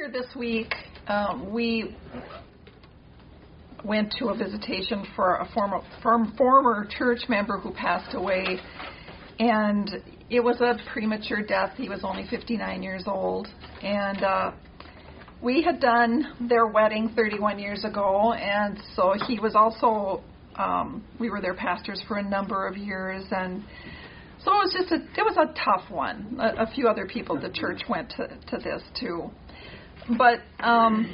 earlier this week, we went to a visitation for a former church member who passed away, and it was a premature death. He was only 59 years old, and we had done their wedding 31 years ago, and so he was also, we were their pastors for a number of years, and so it was a tough one. A few other people at the church went to this too. But on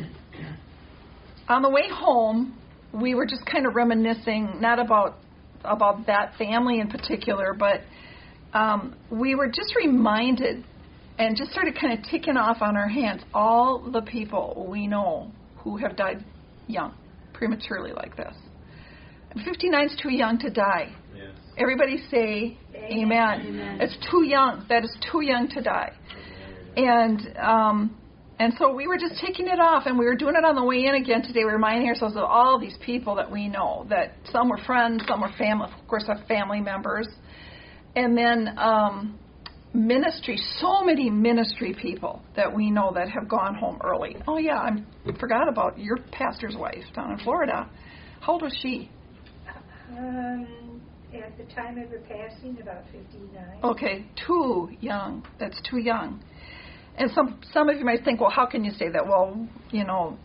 the way home, we were just kind of reminiscing, not about that family in particular, but we were just reminded and just started kind of ticking off on our hands all the people we know who have died young, prematurely like this. 59 is too young to die. Yes. Everybody say amen. Amen. It's too young. That is too young to die. And so we were just taking it off, and we were doing it on the way in again today. We were reminding ourselves of all these people that we know, that some were friends, some were family, of course, our family members. And then ministry, so many ministry people that we know that have gone home early. Oh, yeah, I forgot about your pastor's wife down in Florida. How old was she? At the time of her passing, about 59. Okay, too young. That's too young. And some of you might think, well, how can you say that? Well, you know,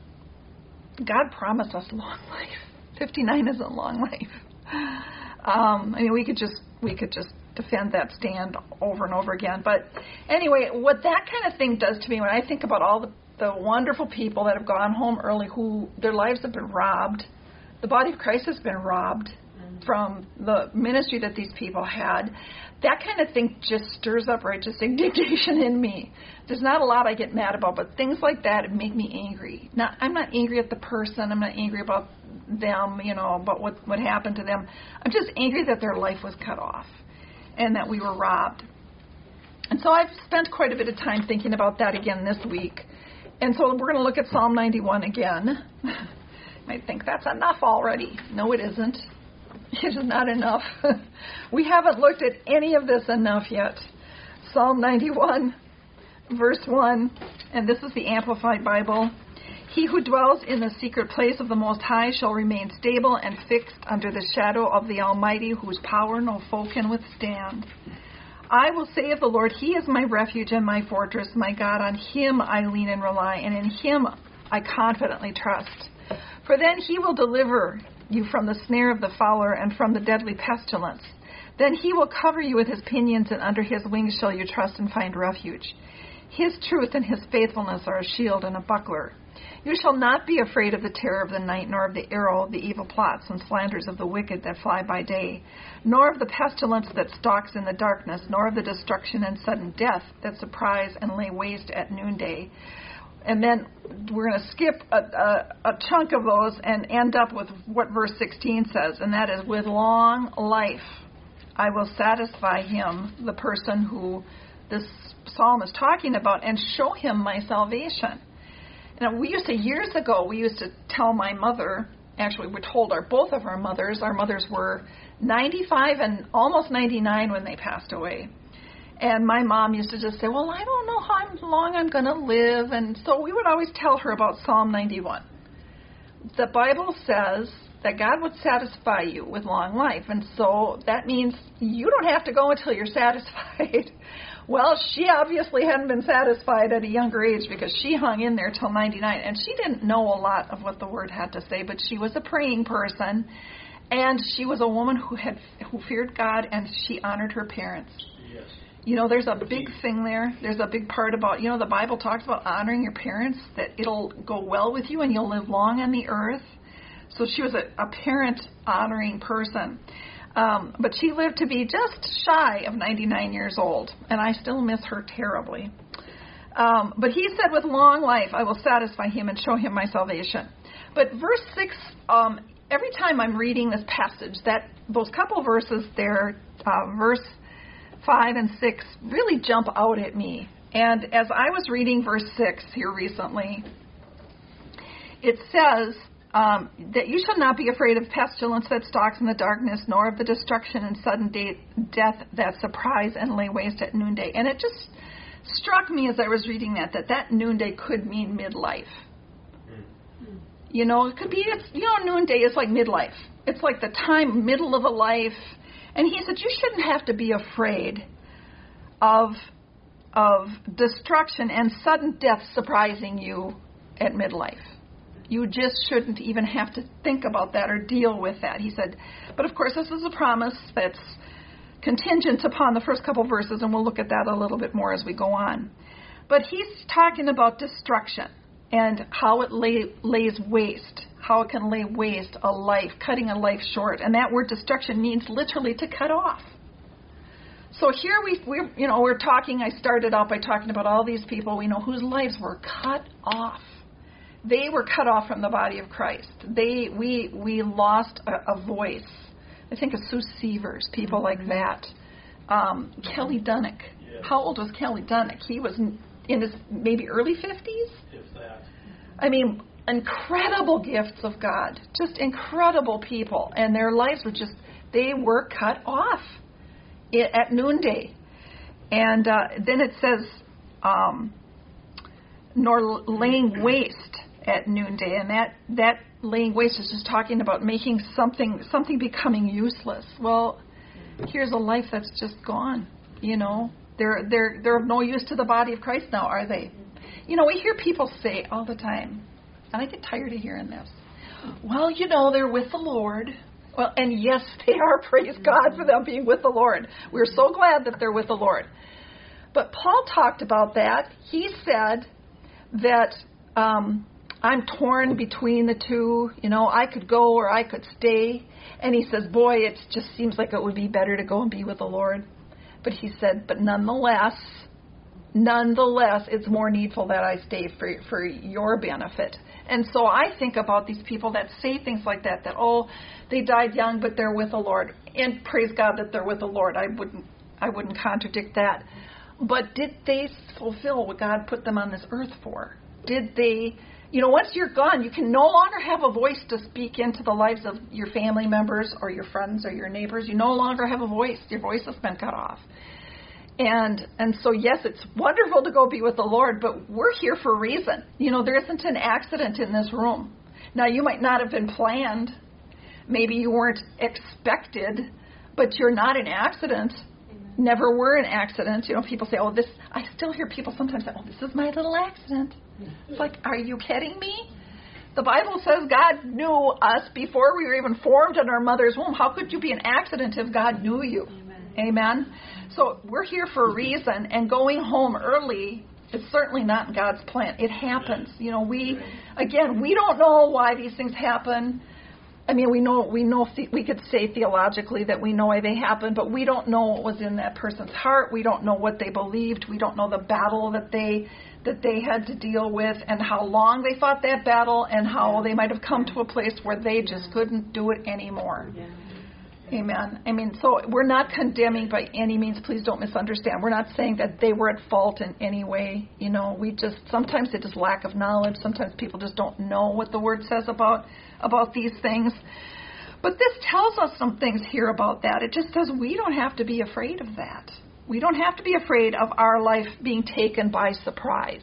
God promised us long life. 59 isn't long life. I mean, we could just defend that stand over and over again. But anyway, what that kind of thing does to me when I think about all the wonderful people that have gone home early, who their lives have been robbed, the body of Christ has been robbed from the ministry that these people had, that kind of thing just stirs up righteous indignation in me. There's not a lot I get mad about, but things like that make me angry. I'm not angry at the person. I'm not angry about them, about what happened to them. I'm just angry that their life was cut off and that we were robbed. And so I've spent quite a bit of time thinking about that again this week. And so we're going to look at Psalm 91 again. You might think that's enough already. No, it isn't. It is not enough. We haven't looked at any of this enough yet. Psalm 91, verse 1, and this is the Amplified Bible. He who dwells in the secret place of the Most High shall remain stable and fixed under the shadow of the Almighty, whose power no foe can withstand. I will say of the Lord, He is my refuge and my fortress, my God. On Him I lean and rely, and in Him I confidently trust. For then He will deliver you from the snare of the fowler and from the deadly pestilence. Then He will cover you with His pinions, and under His wings shall you trust and find refuge. His truth and His faithfulness are a shield and a buckler. You shall not be afraid of the terror of the night, nor of the arrow, the evil plots and slanders of the wicked that fly by day, nor of the pestilence that stalks in the darkness, nor of the destruction and sudden death that surprise and lay waste at noonday. And then we're going to skip a chunk of those and end up with what verse 16 says, and that is, with long life I will satisfy him, the person who this psalm is talking about, and show him my salvation. Now, years ago, we used to tell my mother, actually we told both of our mothers were 95 and almost 99 when they passed away. And my mom used to just say, well, I don't know how long I'm going to live. And so we would always tell her about Psalm 91. The Bible says that God would satisfy you with long life. And so that means you don't have to go until you're satisfied. Well, she obviously hadn't been satisfied at a younger age because she hung in there till 99. And she didn't know a lot of what the Word had to say, but she was a praying person. And she was a woman who feared God, and she honored her parents. Yes. There's a big thing there. There's a big part about, the Bible talks about honoring your parents, that it'll go well with you and you'll live long on the earth. So she was a parent-honoring person. But she lived to be just shy of 99 years old, and I still miss her terribly. But he said, with long life I will satisfy him and show him my salvation. But verse 6, every time I'm reading this passage, those couple verses there, verse 5 and 6 really jump out at me. And as I was reading verse 6 here recently, it says that you shall not be afraid of pestilence that stalks in the darkness, nor of the destruction and sudden death that surprise and lay waste at noonday. And it just struck me as I was reading that noonday could mean midlife. You know, it could be, noonday is like midlife. It's like the time, middle of a life. And he said, you shouldn't have to be afraid of destruction and sudden death surprising you at midlife. You just shouldn't even have to think about that or deal with that. He said, but of course, this is a promise that's contingent upon the first couple verses, and we'll look at that a little bit more as we go on. But he's talking about destruction and how it lays waste, how it can lay waste a life, cutting a life short. And that word destruction means literally to cut off. So here we're talking, I started out by talking about all these people we know whose lives were cut off. They were cut off from the body of Christ. We lost a voice. I think of Sue Sievers, people like that. Kelly Dunnick. Yeah. How old was Kelly Dunnick? He was in his maybe early 50s? If that. I mean, incredible gifts of God. Just incredible people. And their lives were they were cut off at noonday. And then it says, nor laying waste at noonday. And that laying waste is just talking about making something becoming useless. Well, here's a life that's just gone. You know, they're of no use to the body of Christ now, are they? You know, we hear people say all the time, and I get tired of hearing this. Well, they're with the Lord. Well, and yes, they are. Praise God for them being with the Lord. We're so glad that they're with the Lord. But Paul talked about that. He said that I'm torn between the two. I could go or I could stay. And he says, boy, it just seems like it would be better to go and be with the Lord. But he said, but nonetheless, it's more needful that I stay for your benefit. And so I think about these people that say things like that, they died young, but they're with the Lord. And praise God that they're with the Lord. I wouldn't contradict that. But did they fulfill what God put them on this earth for? Did they, once you're gone, you can no longer have a voice to speak into the lives of your family members or your friends or your neighbors. You no longer have a voice. Your voice has been cut off. And so, yes, it's wonderful to go be with the Lord, but we're here for a reason. There isn't an accident in this room. Now, you might not have been planned. Maybe you weren't expected, but you're not an accident. Amen. Never were an accident. People say, I still hear people sometimes say, this is my little accident. It's like, are you kidding me? The Bible says God knew us before we were even formed in our mother's womb. How could you be an accident if God knew you? Amen. So we're here for a reason, and going home early is certainly not God's plan. It happens. We don't know why these things happen. I mean, we know we could say theologically that we know why they happen, but we don't know what was in that person's heart. We don't know what they believed. We don't know the battle that they had to deal with and how long they fought that battle and how they might have come to a place where they just couldn't do it anymore. Yeah. Amen. I mean, so we're not condemning by any means. Please don't misunderstand. We're not saying that they were at fault in any way. Sometimes it is lack of knowledge. Sometimes people just don't know what the Word says about these things. But this tells us some things here about that. It just says we don't have to be afraid of that. We don't have to be afraid of our life being taken by surprise.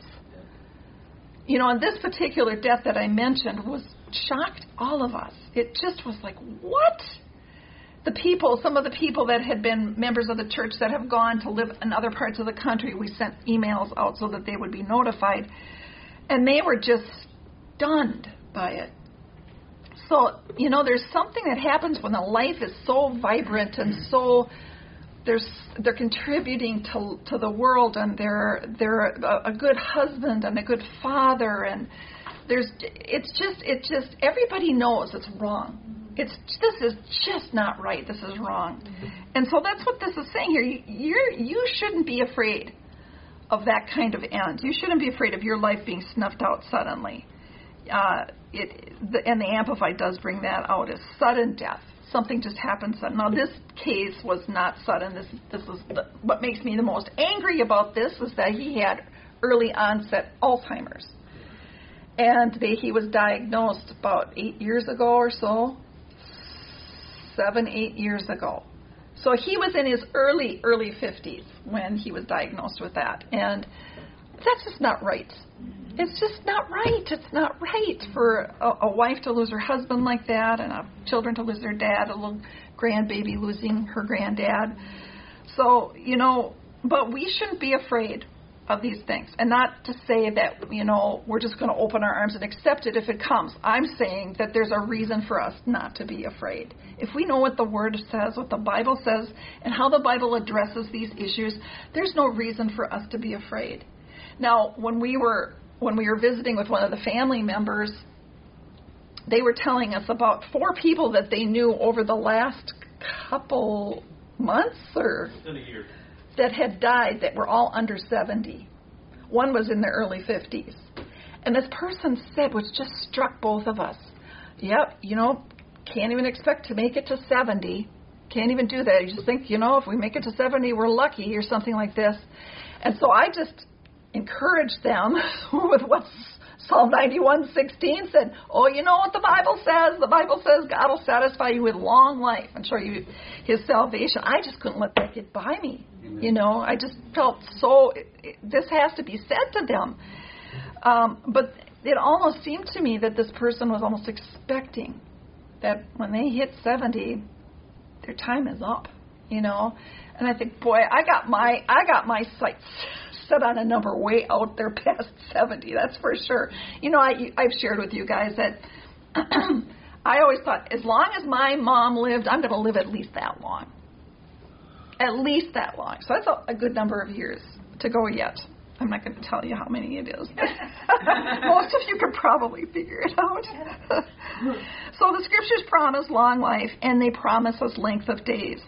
And this particular death that I mentioned shocked all of us. It just was like, what? Some of the people that had been members of the church that have gone to live in other parts of the country, we sent emails out so that they would be notified. And they were just stunned by it. So, there's something that happens when a life is so vibrant and so they're contributing to the world, and they're a good husband and a good father, and it's just everybody knows it's wrong. This is just not right. This is wrong. Mm-hmm. And so that's what this is saying here. You shouldn't be afraid of that kind of end. You shouldn't be afraid of your life being snuffed out suddenly. And the Amplified does bring that out as sudden death. Something just happened sudden. Now, this case was not sudden. This is what makes me the most angry about this is that he had early onset Alzheimer's. And he was diagnosed about 8 years ago or so. 7-8 years ago. So he was in his early 50s when he was diagnosed with that. And that's just not right. It's just not right. It's not right for a wife to lose her husband like that, and children to lose their dad, a little grandbaby losing her granddad. So, but we shouldn't be afraid of these things. And not to say that, we're just going to open our arms and accept it if it comes. I'm saying that there's a reason for us not to be afraid. If we know what the Word says, what the Bible says, and how the Bible addresses these issues, there's no reason for us to be afraid. Now, when we were visiting with one of the family members, they were telling us about 4 people that they knew over the last couple months or in a year that had died that were all under 70. One was in their early 50s. And this person said, which just struck both of us, yep, can't even expect to make it to 70. Can't even do that. You just think, if we make it to 70, we're lucky or something like this. And so I just encouraged them with what Psalm 91:16 said. Oh, you know what the Bible says? The Bible says God will satisfy you with long life and show you His salvation. I just couldn't let that get by me. Amen. I just felt this has to be said to them. But it almost seemed to me that this person was almost expecting that when they hit 70, their time is up, And I think, boy, I got my sights set on a number way out there past 70, that's for sure. I've shared with you guys that I always thought, as long as my mom lived, I'm going to live at least that long. At least that long. So that's a good number of years to go yet. I'm not going to tell you how many it is. Most of you could probably figure it out. So the scriptures promise long life, and they promise us length of days.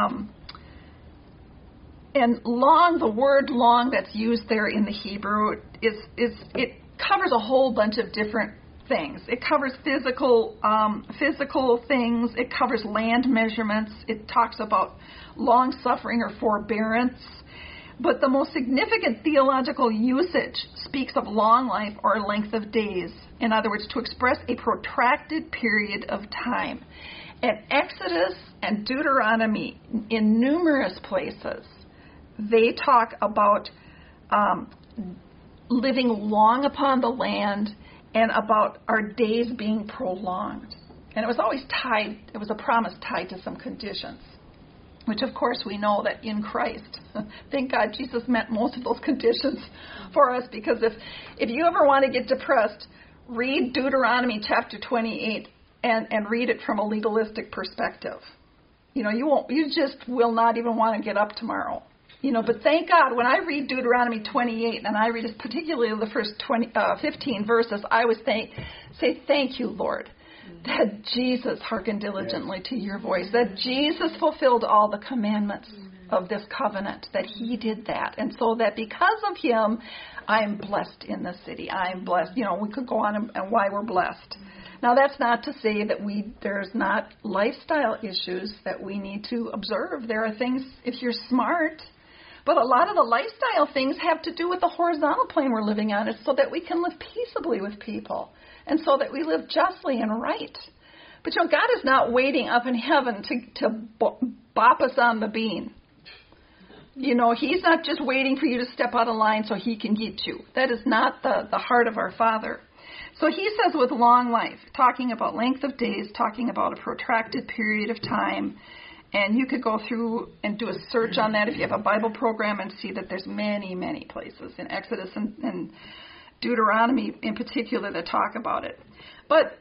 And long, the word long that's used there in the Hebrew, it covers a whole bunch of different things. It covers physical things. It covers land measurements. It talks about long suffering or forbearance. But the most significant theological usage speaks of long life or length of days. In other words, to express a protracted period of time. At Exodus and Deuteronomy, in numerous places, they talk about living long upon the land and about our days being prolonged. And it was always it was a promise tied to some conditions, which of course we know that in Christ, thank God Jesus met most of those conditions for us, because if you ever want to get depressed, read Deuteronomy chapter 28 and read it from a legalistic perspective. You just will not even want to get up tomorrow. But thank God, when I read Deuteronomy 28, and I read particularly the first 15 verses, I always say, thank you, Lord, that Jesus hearkened diligently to your voice, that Jesus fulfilled all the commandments of this covenant, that he did that. And so that because of him, I am blessed in the city. I am blessed. We could go on and why we're blessed. Now, that's not to say that there's not lifestyle issues that we need to observe. There are things, if you're smart. But a lot of the lifestyle things have to do with the horizontal plane we're living on. It's so that we can live peaceably with people and so that we live justly and right. But, God is not waiting up in heaven to bop us on the bean. He's not just waiting for you to step out of line so he can get you. That is not the heart of our Father. So he says with long life, talking about length of days, talking about a protracted period of time. And you could go through and do a search on that if you have a Bible program and see that there's many, many places in Exodus and Deuteronomy in particular that talk about it. But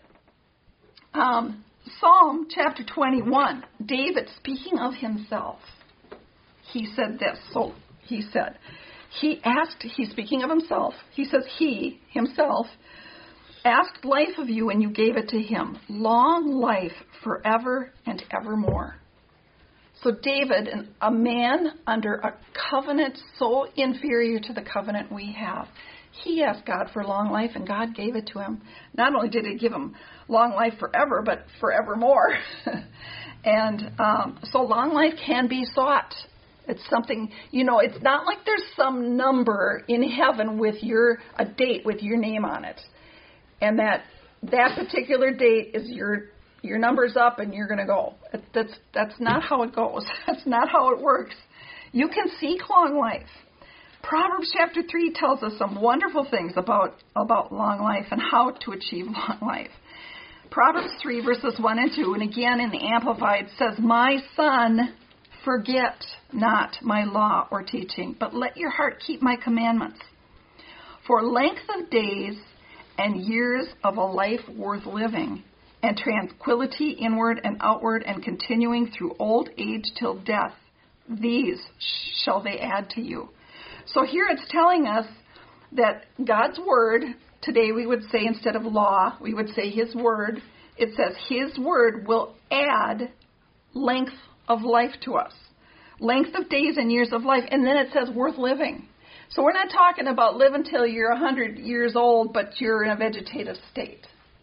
Psalm chapter 21, David, speaking of himself, he said this. So he said, he's speaking of himself. He says he, himself, asked life of you and you gave it to him. Long life forever and evermore. So David, a man under a covenant so inferior to the covenant we have, he asked God for long life, and God gave it to him. Not only did he give him long life forever, but forevermore. And so long life can be sought. It's something, it's not like there's some number in heaven with a date with your name on it. And that particular date is your your number's up and you're going to go. That's not how it goes. That's not how it works. You can seek long life. Proverbs chapter 3 tells us some wonderful things about long life and how to achieve long life. Proverbs 3 verses 1 and 2, and again in the Amplified, says, "My son, forget not my law or teaching, but let your heart keep my commandments. For length of days and years of a life worth living, and tranquility inward and outward and continuing through old age till death, these shall they add to you." So here it's telling us that God's word, today we would say instead of law, we would say his word. It says his word will add length of life to us. Length of days and years of life. And then it says worth living. So we're not talking about live until you're 100 years old, but you're in a vegetative state.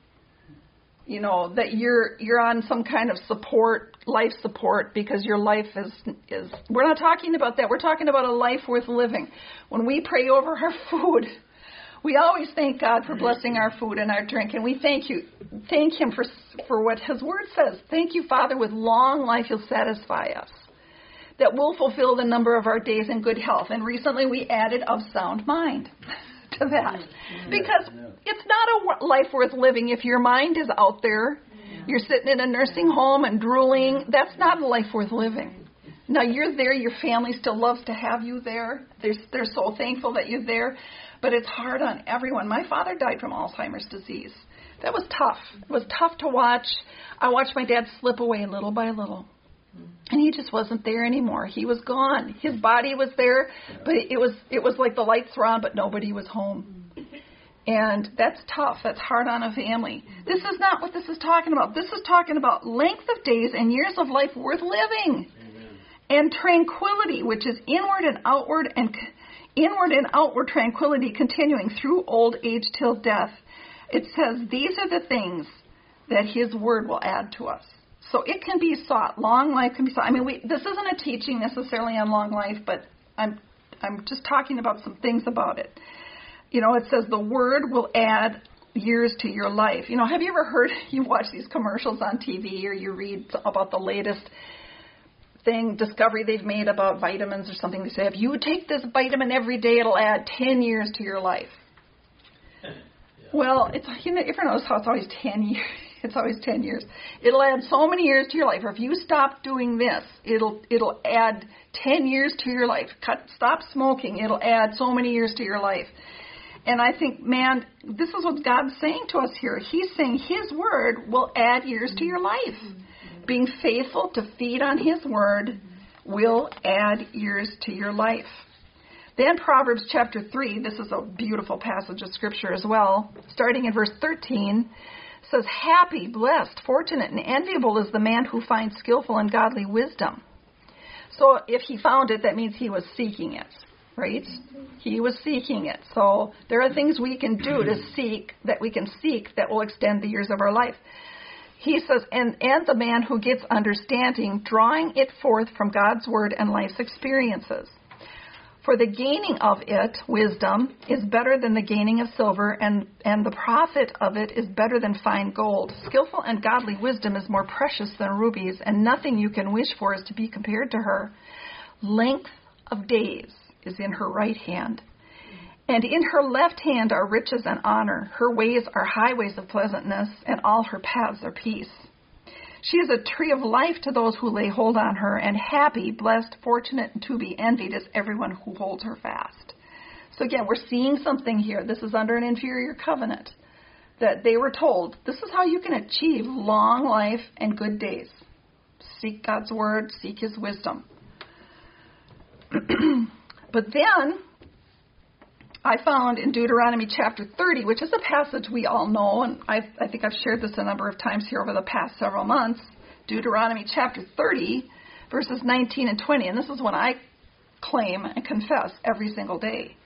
You know, that you're on some kind of support, life support, because your life is. We're not talking about that. We're talking about a life worth living. When we pray over our food, we always thank God for blessing our food and our drink, and we thank him for what his word says. Thank you, Father, with long life you'll satisfy us, that we'll fulfill the number of our days in good health. And recently we added of sound mind to that. Because it's not a life worth living if your mind is out there. You're sitting in a nursing home and drooling. That's not a life worth living. Now, you're there. Your family still loves to have you there. They're so thankful that you're there. But it's hard on everyone. My father died from Alzheimer's disease. That was tough. It was tough to watch. I watched my dad slip away little by little. And he just wasn't there anymore. He was gone. His body was there, but it was like the lights were on, but nobody was home. And that's tough. That's hard on a family. This is not what this is talking about. This is talking about length of days and years of life worth living. Amen. And tranquility, which is inward and outward tranquility continuing through old age till death. It says these are the things that his word will add to us. So it can be sought. Long life can be sought. I mean, this isn't a teaching necessarily on long life, but I'm just talking about some things about it. You know, it says the word will add years to your life. You know, have you ever heard, you watch these commercials on TV or you read about the latest discovery they've made about vitamins or something? They say, if you take this vitamin every day, it'll add 10 years to your life. Yeah. Well, it's, you know, everyone knows how it's always 10 years. It's always 10 years. It'll add so many years to your life. Or if you stop doing this, it'll add 10 years to your life. Stop smoking. It'll add so many years to your life. And I think, man, this is what God's saying to us here. He's saying his word will add years to your life. Being faithful to feed on his word will add years to your life. Then Proverbs chapter 3, this is a beautiful passage of scripture as well, starting in verse 13, says, happy, blessed, fortunate, and enviable is the man who finds skillful and godly wisdom. So if he found it, that means he was seeking it, right? He was seeking it. So there are things we can do to seek, that we can seek, that will extend the years of our life. He says, and the man who gets understanding, drawing it forth from God's word and life's experiences. For the gaining of it, wisdom, is better than the gaining of silver, and the profit of it is better than fine gold. Skillful and godly wisdom is more precious than rubies, and nothing you can wish for is to be compared to her. Length of days is in her right hand, and in her left hand are riches and honor. Her ways are highways of pleasantness, and all her paths are peace. She is a tree of life to those who lay hold on her, and happy, blessed, fortunate, and to be envied is everyone who holds her fast. So again, we're seeing something here. This is under an inferior covenant, that they were told, this is how you can achieve long life and good days. Seek God's word, seek his wisdom. But then, I found in Deuteronomy chapter 30, which is a passage we all know, and I think I've shared this a number of times here over the past several months, Deuteronomy chapter 30, verses 19 and 20, and this is one I claim and confess every single day.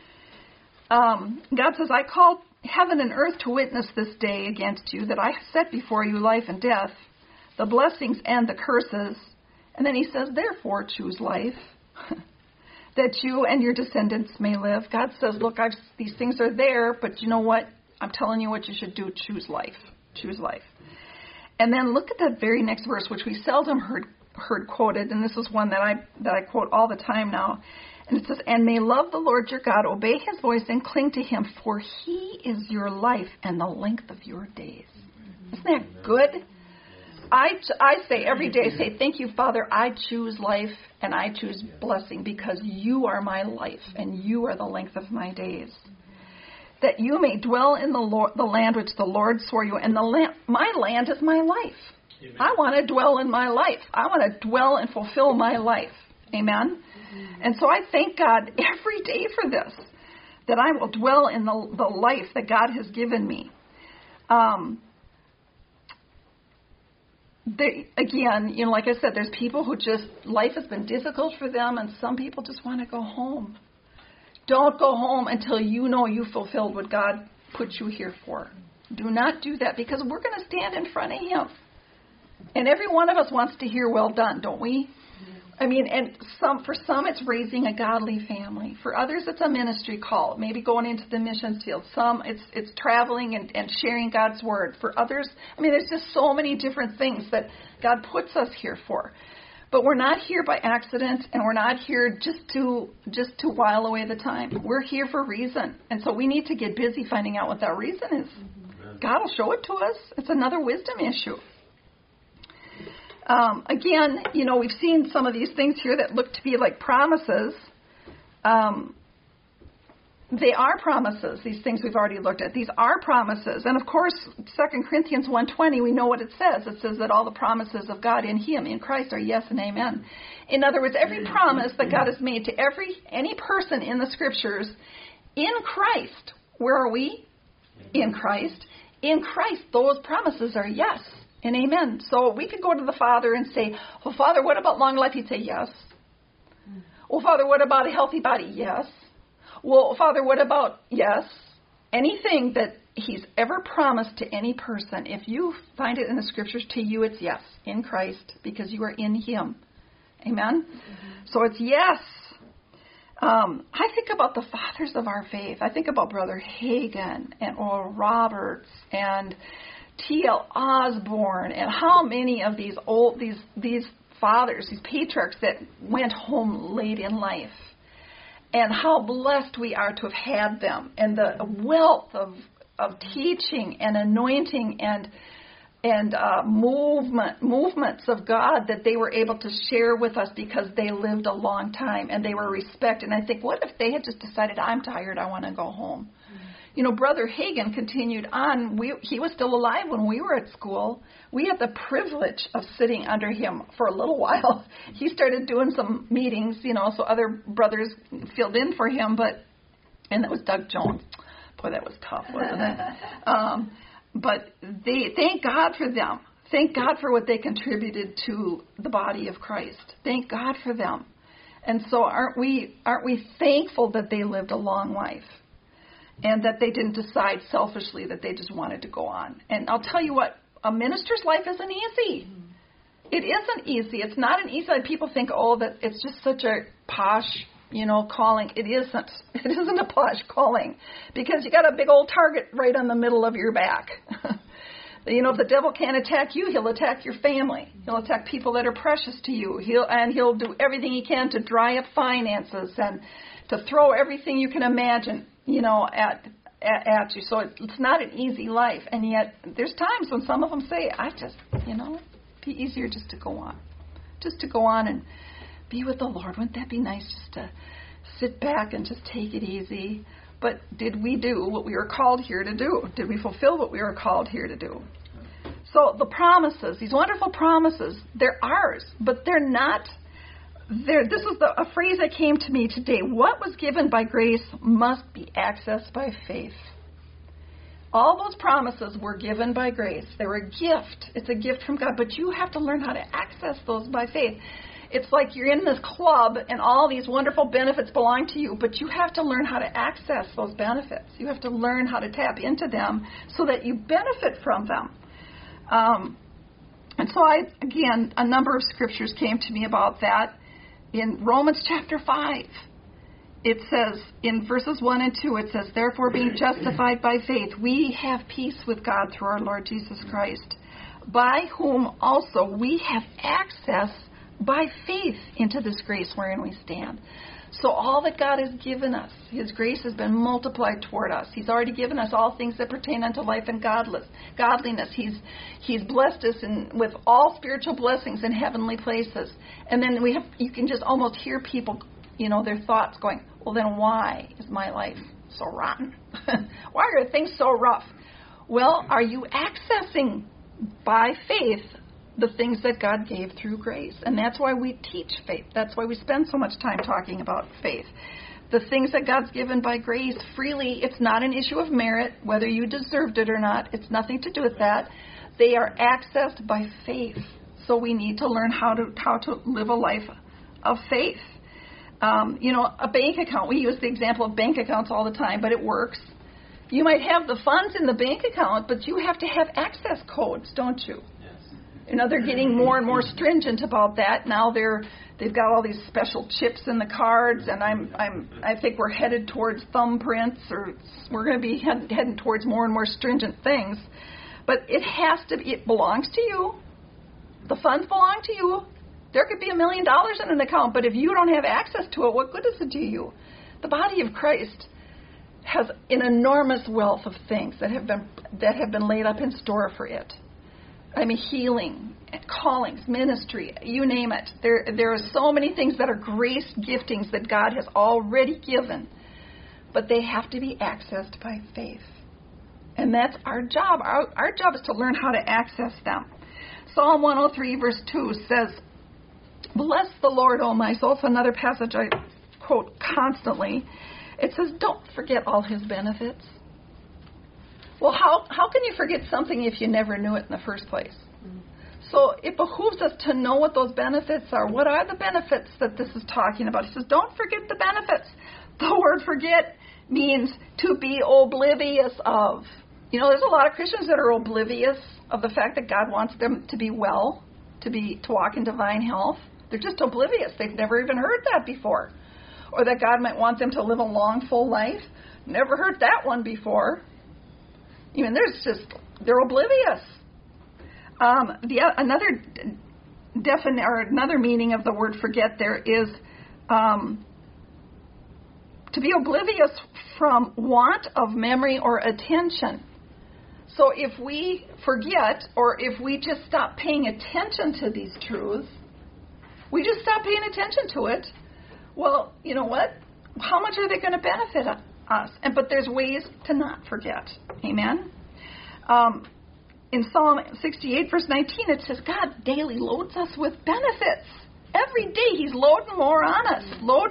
God says, I call heaven and earth to witness this day against you, that I set before you life and death, the blessings and the curses. And then he says, therefore choose life, that you and your descendants may live. God says, look, these things are there, but you know what? I'm telling you what you should do. Choose life. Choose life. And then look at that very next verse, which we seldom heard quoted, and this is one that I quote all the time now. And it says, "And may love the Lord your God, obey his voice, and cling to him, for he is your life and the length of your days." Isn't that good? I say every day, thank you, Father, I choose life and I choose blessing because you are my life and you are the length of my days. That you may dwell in the land which the Lord swore you, and my land is my life. Amen. I want to dwell in my life. I want to dwell and fulfill my life. Amen? Mm-hmm. And so I thank God every day for this, that I will dwell in the life that God has given me. Again, like I said, there's people who life has been difficult for them, and some people just want to go home. Don't go home until you know you fulfilled what God put you here for. Do not do that, because we're going to stand in front of him. And every one of us wants to hear, well done, don't we? I mean, and for some it's raising a godly family. For others it's a ministry call, maybe going into the missions field. Some it's traveling and sharing God's word. For others, I mean, there's just so many different things that God puts us here for. But we're not here by accident, and we're not here just to while away the time. We're here for a reason. And so we need to get busy finding out what that reason is. God will show it to us. It's another wisdom issue. Again, we've seen some of these things here that look to be like promises. They are promises, these things we've already looked at. These are promises. And of course, 2 Corinthians 1:20, we know what it says. It says that all the promises of God in him, in Christ, are yes and amen. In other words, every promise that God has made to any person in the Scriptures, in Christ, where are we? In Christ. In Christ, those promises are yes and amen. So we could go to the Father and say, well, Father, what about long life? He'd say yes. Well, Father, what about a healthy body? Yes. Well, Father, what about, yes, anything that he's ever promised to any person, if you find it in the Scriptures, to you it's yes, in Christ, because you are in him. Amen? Mm-hmm. So it's yes. I think about the fathers of our faith. I think about Brother Hagin and Oral Roberts and T.L. Osborne, and how many of these fathers, these patriarchs that went home late in life. And how blessed we are to have had them, and the wealth of teaching and anointing and movements of God that they were able to share with us because they lived a long time and they were respected. And I think, what if they had just decided, I'm tired, I want to go home? Mm-hmm. Brother Hagin continued on. He was still alive when we were at school. We had the privilege of sitting under him for a little while. He started doing some meetings, so other brothers filled in for him. And that was Doug Jones. Boy, that was tough, wasn't it? But thank God for them. Thank God for what they contributed to the body of Christ. Thank God for them. And so aren't we thankful that they lived a long life? And that they didn't decide selfishly that they just wanted to go on. And I'll tell you what, a minister's life isn't easy. It isn't easy. It's not an easy. People think, that it's just such a posh, calling. It isn't. It isn't a posh calling, because you got a big old target right on the middle of your back. If the devil can't attack you, he'll attack your family. He'll attack people that are precious to you. He'll do everything he can to dry up finances and to throw everything you can imagine, at you. So it's not an easy life. And yet there's times when some of them say, it'd be easier just to go on. Just to go on and be with the Lord. Wouldn't that be nice, just to sit back and just take it easy? But did we do what we were called here to do? Did we fulfill what we were called here to do? So the promises, these wonderful promises, they're ours, but they're not. This is a phrase that came to me today. What was given by grace must be accessed by faith. All those promises were given by grace. They were a gift. It's a gift from God, but you have to learn how to access those by faith. It's like you're in this club and all these wonderful benefits belong to you, but you have to learn how to access those benefits. You have to learn how to tap into them so that you benefit from them. And so a number of scriptures came to me about that. In Romans chapter 5, it says, in verses 1 and 2, it says, therefore being justified by faith, we have peace with God through our Lord Jesus Christ. by whom also we have access by faith into this grace wherein we stand. So all that God has given us, His grace has been multiplied toward us. He's already given us all things that pertain unto life and godliness. He's blessed us with all spiritual blessings in heavenly places. And then you can just almost hear people, their thoughts going, well, then why is my life so rotten? Why are things so rough? Well, are you accessing by faith the things that God gave through grace? And that's why we teach faith. That's why we spend so much time talking about faith. The things that God's given by grace freely, it's not an issue of merit, whether you deserved it or not. It's nothing to do with that. They are accessed by faith. So we need to learn how to live a life of faith. A bank account, we use the example of bank accounts all the time, but it works. You might have the funds in the bank account, but you have to have access codes, don't you? They're getting more and more stringent about that. Now they've got all these special chips in the cards, and I think we're headed towards thumbprints, or we're going to be heading towards more and more stringent things. But it belongs to you. The funds belong to you. There could be $1 million in an account, but if you don't have access to it, what good does it do you? The body of Christ has an enormous wealth of things that have been laid up in store for it. Healing, callings, ministry, you name it. There are so many things that are grace giftings that God has already given, but they have to be accessed by faith. And that's our job. Our job is to learn how to access them. Psalm 103 verse 2 says, "Bless the Lord, O my soul." It's another passage I quote constantly. It says, don't forget all His benefits. Well, how can you forget something if you never knew it in the first place? So it behooves us to know what those benefits are. What are the benefits that this is talking about? He says, don't forget the benefits. The word forget means to be oblivious of. There's a lot of Christians that are oblivious of the fact that God wants them to be well, to walk in divine health. They're just oblivious. They've never even heard that before. Or that God might want them to live a long, full life. Never heard that one before. They're oblivious. Another meaning of the word forget there is to be oblivious from want of memory or attention. So if we forget, or if we just stop paying attention to these truths, we just stop paying attention to it, well, you know what? How much are they going to benefit us? But there's ways to not forget. Amen? In Psalm 68, verse 19, it says, God daily loads us with benefits. Every day He's loading more on us.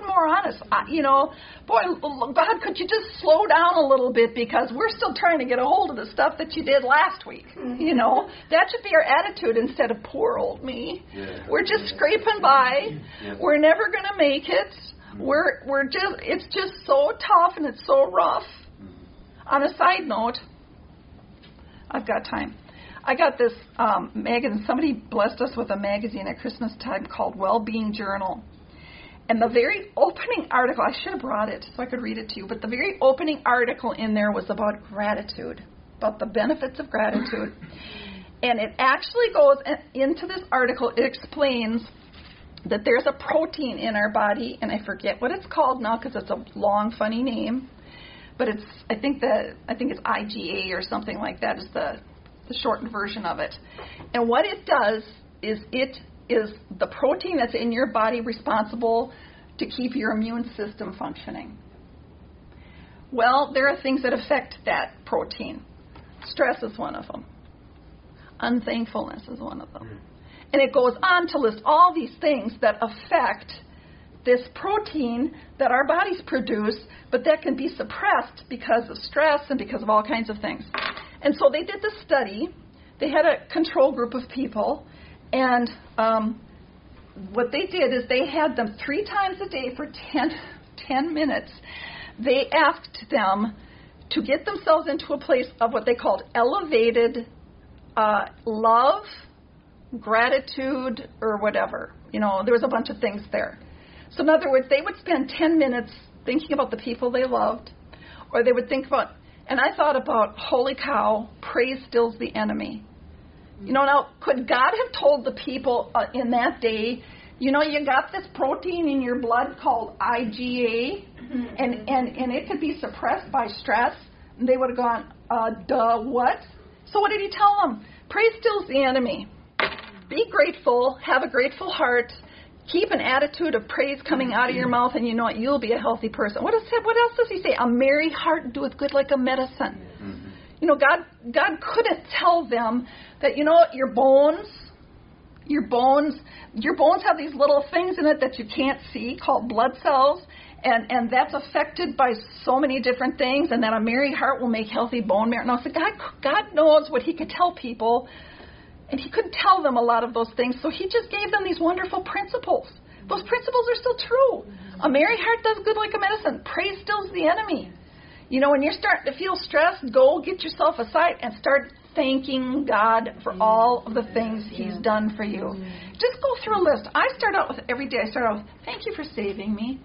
God, could you just slow down a little bit, because we're still trying to get a hold of the stuff that you did last week. That should be our attitude instead of poor old me. Yeah. We're just scraping by. Yeah. We're never going to make it. It's just so tough and it's so rough. On a side note, I've got time. I got this magazine. Somebody blessed us with a magazine at Christmas time called Well-Being Journal. And the very opening article, I should have brought it so I could read it to you, but the very opening article in there was about gratitude, about the benefits of gratitude. And it actually goes into this article. It explains that there's a protein in our body, and I forget what it's called now because it's a long, funny name. But I think it's IgA or something like that is the shortened version of it. And what it does is it is the protein that's in your body responsible to keep your immune system functioning. Well, there are things that affect that protein. Stress is one of them. Unthankfulness is one of them. And it goes on to list all these things that affect this protein that our bodies produce, but that can be suppressed because of stress and because of all kinds of things. And so they did this study. They had a control group of people, and what they did is they had them 3 times a day for 10 minutes. They asked them to get themselves into a place of what they called elevated love, gratitude, or whatever. There was a bunch of things there. So in other words, they would spend 10 minutes thinking about the people they loved, or they would think about, and I thought about, holy cow, praise stills the enemy. Now, could God have told the people in that day, you got this protein in your blood called IgA, and it could be suppressed by stress? And they would have gone, duh, what? So what did he tell them? Praise stills the enemy. Be grateful. Have a grateful heart. Keep an attitude of praise coming out of your mouth, and you know what? You'll be a healthy person. What else does he say? A merry heart doeth good like a medicine. God couldn't tell them that, your bones have these little things in it that you can't see called blood cells, and that's affected by so many different things, and that a merry heart will make healthy bone marrow. No, so God knows what he could tell people, and he couldn't tell them a lot of those things, so he just gave them these wonderful principles. Those principles are still true. A merry heart does good like a medicine. Praise stills the enemy. When you're starting to feel stressed, go get yourself aside and start thanking God for all of the things he's done for you. Just go through a list. Every day I start out with, thank you for saving me.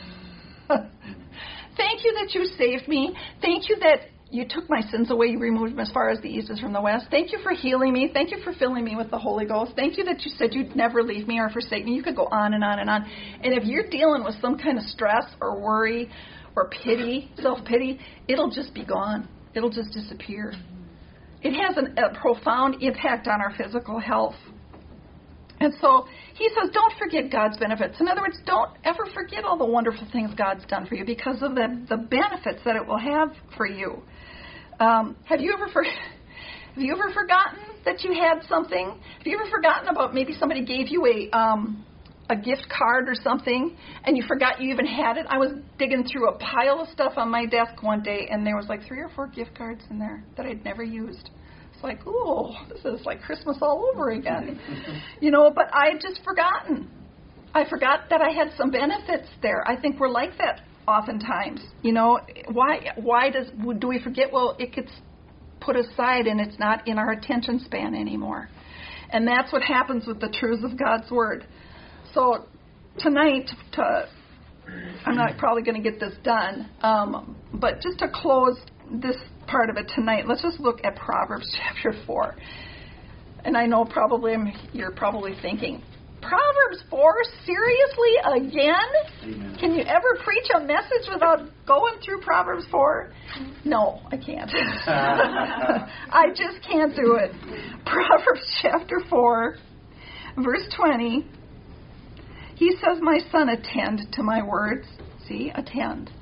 Thank you that you saved me. Thank you that you took my sins away. You removed them as far as the east is from the west. Thank you for healing me. Thank you for filling me with the Holy Ghost. Thank you that you said you'd never leave me or forsake me. You could go on and on and on. And if you're dealing with some kind of stress or worry or pity, self-pity, it'll just be gone. It'll just disappear. It has a profound impact on our physical health. And so he says, don't forget God's benefits. In other words, don't ever forget all the wonderful things God's done for you because of the benefits that it will have for you. Have you ever forgotten that you had something? Have you ever forgotten about maybe somebody gave you a gift card or something, and you forgot you even had it? I was digging through a pile of stuff on my desk one day, and there was like 3 or 4 gift cards in there that I'd never used. It's like, ooh, this is like Christmas all over again. But I had just forgotten. I forgot that I had some benefits there. I think we're like that oftentimes. Why do we forget? Well, it gets put aside, and it's not in our attention span anymore. And that's what happens with the truths of God's Word. So tonight, I'm not probably going to get this done, but just to close this part of it tonight, let's just look at Proverbs chapter 4. And I know you're probably thinking, Proverbs 4? Seriously? Again? Amen. Can you ever preach a message without going through Proverbs 4? No, I can't. I just can't do it. Proverbs chapter 4, verse 20. He says, my son, attend to my words. See, attend.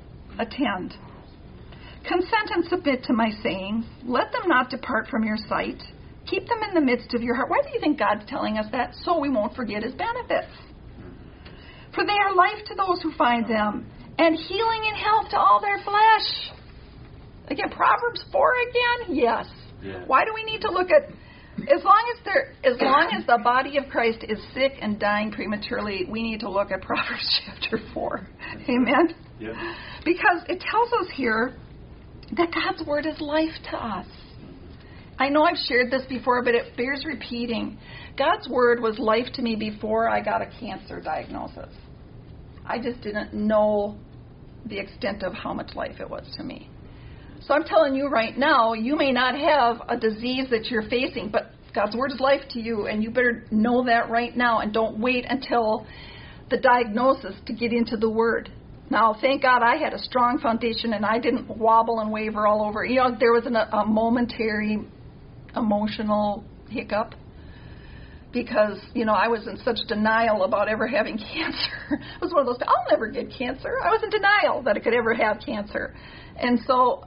Consent and submit to my sayings. Let them not depart from your sight. Keep them in the midst of your heart. Why do you think God's telling us that? So we won't forget his benefits. For they are life to those who find them, and healing and health to all their flesh. Again, Proverbs 4 again? Yes. Yeah. Why do we need to look at... As long as the body of Christ is sick and dying prematurely, we need to look at Proverbs chapter 4. Amen? Yeah. Because it tells us here that God's Word is life to us. I know I've shared this before, but it bears repeating. God's Word was life to me before I got a cancer diagnosis. I just didn't know the extent of how much life it was to me. So I'm telling you right now, you may not have a disease that you're facing, but God's Word is life to you, and you better know that right now, and don't wait until the diagnosis to get into the Word. Now, thank God I had a strong foundation, and I didn't wobble and waver all over. There was a momentary emotional hiccup because, I was in such denial about ever having cancer. It was one of those, I'll never get cancer. I was in denial that I could ever have cancer. And so,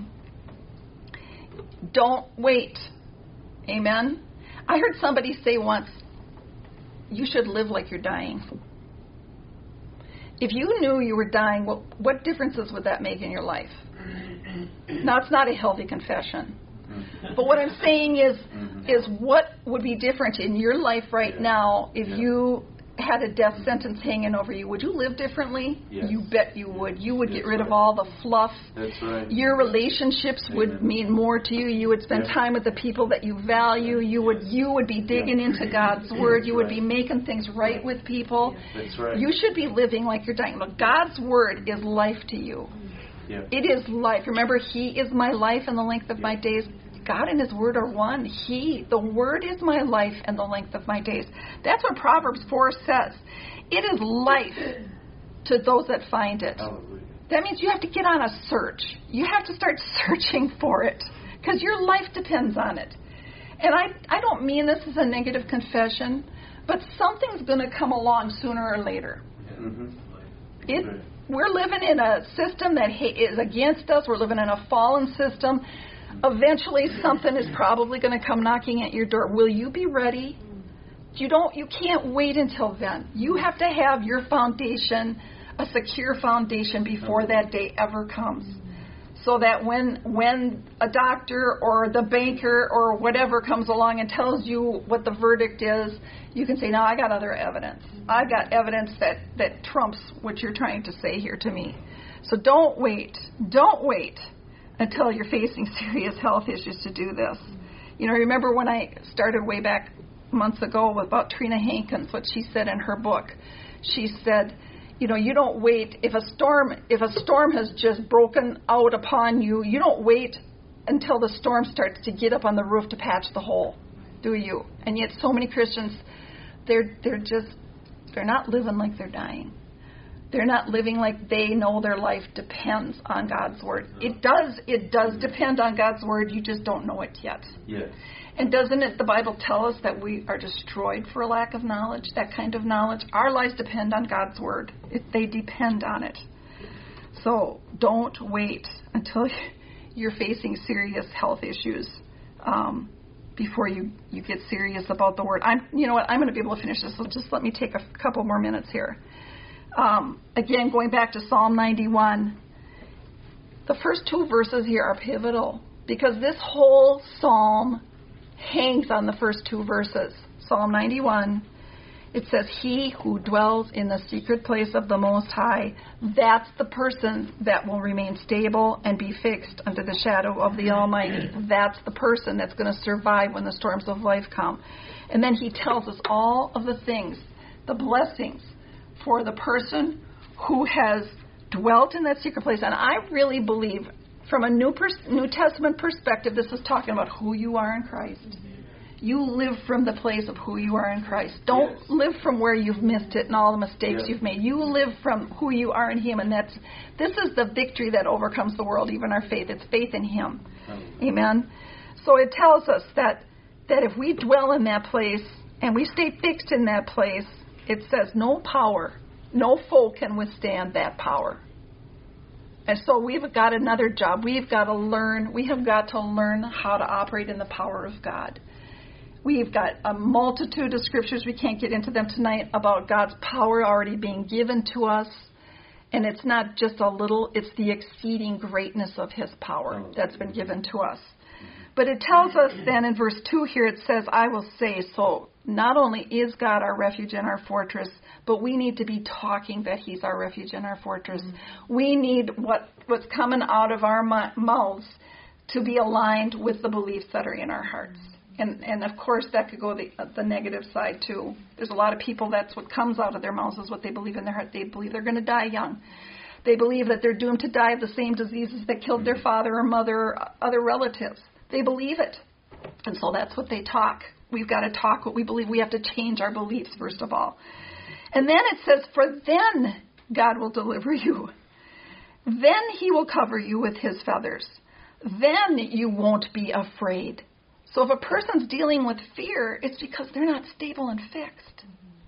don't wait. Amen? I heard somebody say once, you should live like you're dying. If you knew you were dying, what differences would that make in your life? Now, it's not a healthy confession. But what I'm saying is what would be different in your life right now if you had a death sentence hanging over you? Would you live differently? Yes. You bet you would. You would get rid of all the fluff. That's right. Your relationships would mean more to you. You would spend time with the people that you value. You would be digging into God's Word. You would be making things right with people. That's right. You should be living like you're dying. Look, God's Word is life to you. Yeah. It is life. Remember, He is my life and the length of my days. God and His Word are one. The Word is my life and the length of my days. That's what Proverbs 4 says. It is life to those that find it. Hallelujah. That means you have to get on a search. You have to start searching for it because your life depends on it. And I don't mean this as a negative confession, but something's going to come along sooner or later. Mm-hmm. We're living in a system that is against us. We're living in a fallen system. Eventually, something is probably going to come knocking at your door. Will you be ready? You can't wait until then. You have to have your foundation, a secure foundation, before that day ever comes. So that when a doctor or the banker or whatever comes along and tells you what the verdict is, you can say, no, I got other evidence. I got evidence that trumps what you're trying to say here to me. So don't wait. Don't wait until you're facing serious health issues to do this. You know, remember when I started way back months ago about Trina Hankins, what she said in her book. She said, you know, you don't wait if a storm has just broken out upon you. You don't wait until the storm starts to get up on the roof to patch the hole, do you? And yet, so many Christians, they're not living like they're dying. They're not living like they know their life depends on God's Word. It does depend on God's Word. You just don't know it yet. Yes. And doesn't the Bible tell us that we are destroyed for a lack of knowledge, that kind of knowledge? Our lives depend on God's Word. They depend on it. So don't wait until you're facing serious health issues before you get serious about the Word. You know what? I'm going to be able to finish this, so just let me take a couple more minutes here. Again, going back to Psalm 91, the first two verses here are pivotal because this whole psalm hangs on the first two verses. Psalm 91, it says, he who dwells in the secret place of the Most High, that's the person that will remain stable and be fixed under the shadow of the Almighty. That's the person that's going to survive when the storms of life come. And then he tells us all of the things, the blessings for the person who has dwelt in that secret place. And I really believe, from a New Testament perspective, this is talking about who you are in Christ. You live from the place of who you are in Christ. Don't live from where you've missed it and all the mistakes you've made. You live from who you are in Him, and this is the victory that overcomes the world, even our faith. It's faith in Him. Amen. So it tells us that if we dwell in that place and we stay fixed in that place, it says no power, no foe can withstand that power. And so we've got another job. We have got to learn how to operate in the power of God. We've got a multitude of scriptures, we can't get into them tonight, about God's power already being given to us. And it's not just a little, it's the exceeding greatness of His power that's been given to us. But it tells us then in verse 2 here, it says, I will say, so not only is God our refuge and our fortress, but we need to be talking that He's our refuge and our fortress. We need what's coming out of our mouths to be aligned with the beliefs that are in our hearts. And of course, that could go the negative side, too. There's a lot of people, that's what comes out of their mouths is what they believe in their heart. They believe they're going to die young. They believe that they're doomed to die of the same diseases that killed their father or mother or other relatives. They believe it. And so that's what they talk. We've got to talk what we believe. We have to change our beliefs, first of all. And then it says, for then God will deliver you. Then He will cover you with His feathers. Then you won't be afraid. So if a person's dealing with fear, it's because they're not stable and fixed.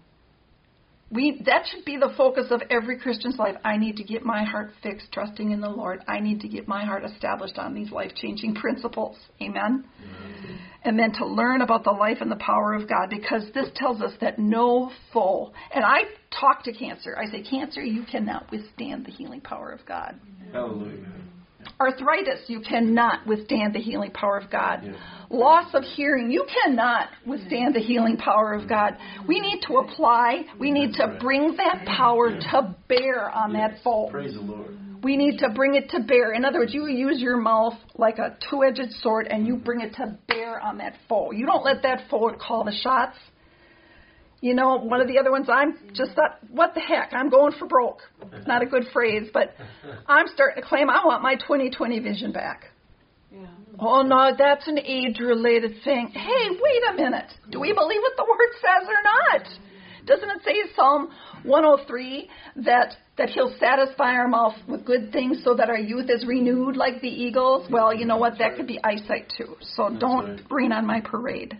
That should be the focus of every Christian's life. I need to get my heart fixed, trusting in the Lord. I need to get my heart established on these life-changing principles. Amen? Mm-hmm. And then to learn about the life and the power of God, because this tells us that no foe, and I talk to cancer. I say, cancer, you cannot withstand the healing power of God. Hallelujah. Arthritis, you cannot withstand the healing power of God. Yes. Loss of hearing, you cannot withstand the healing power of God. We need to apply, we need to bring that power to bear on that foe. Praise the Lord. We need to bring it to bear. In other words, you use your mouth like a two-edged sword and you bring it to bear on that foe. You don't let that foe call the shots. You know, one of the other ones, I'm just thought, what the heck, I'm going for broke. It's not a good phrase, but I'm starting to claim I want my 20/20 vision back. Yeah. Oh, no, that's an age-related thing. Hey, wait a minute. Do we believe what the Word says or not? Doesn't it say in Psalm 103 that He'll satisfy our mouth with good things so that our youth is renewed like the eagles? Well, you know what? That could be eyesight too. So don't rain on my parade.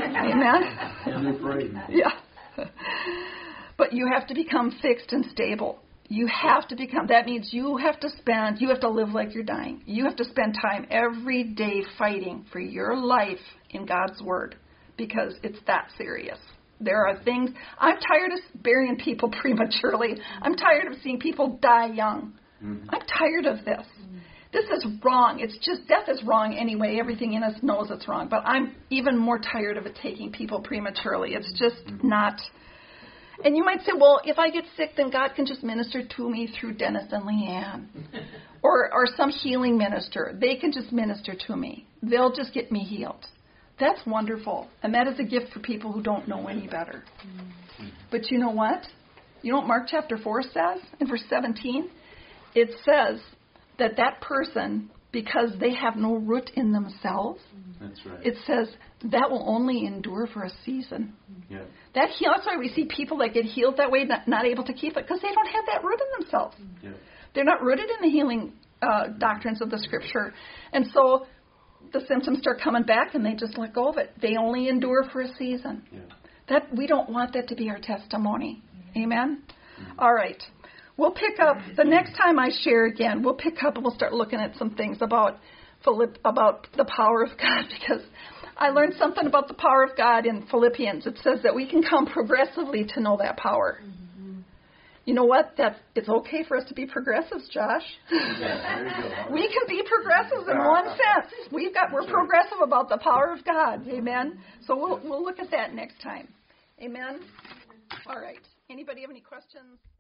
Amen? Yeah. But you have to become fixed and stable. You have to become, that means you have to live like you're dying. You have to spend time every day fighting for your life in God's Word because it's that serious. There are things, I'm tired of burying people prematurely. I'm tired of seeing people die young. I'm tired of this. This is wrong. It's just, death is wrong anyway. Everything in us knows it's wrong. But I'm even more tired of it taking people prematurely. It's just not. And you might say, well, if I get sick, then God can just minister to me through Dennis and Leanne. Or some healing minister. They can just minister to me. They'll just get me healed. That's wonderful. And that is a gift for people who don't know any better. But you know what? You know what Mark chapter 4 says in verse 17? It says that person, because they have no root in themselves, That's right. it says that will only endure for a season. Yeah. That's why we see people that get healed that way, not able to keep it, because they don't have that root in themselves. Yeah. They're not rooted in the healing doctrines of the Scripture. And so the symptoms start coming back and they just let go of it. They only endure for a season. Yeah. We don't want that to be our testimony. Amen? All right. We'll pick up, the next time I share again, we'll pick up and we'll start looking at some things about the power of God, because I learned something about the power of God in Philippians. It says that we can come progressively to know that power. You know what? It's okay for us to be progressives, Josh. There you go. We can be progressives in one sense. We're progressive about the power of God. Amen. So we'll look at that next time. Amen. All right. Anybody have any questions?